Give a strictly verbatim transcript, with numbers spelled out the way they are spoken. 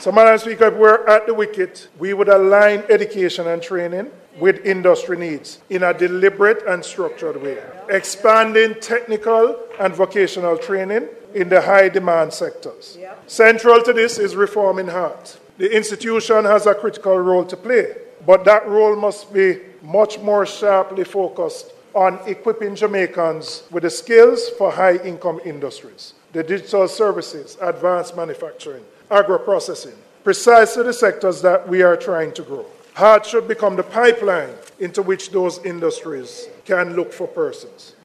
So, Madam Speaker, if we're at the wicket, we would align education and training with industry needs in a deliberate and structured way, expanding technical and vocational training in the high-demand sectors. Yep. Central to this is reforming HEART. The institution has a critical role to play, but that role must be much more sharply focused on equipping Jamaicans with the skills for high-income industries, the digital services, advanced manufacturing, agro-processing, precisely the sectors that we are trying to grow. HEART should become the pipeline into which those industries can look for persons.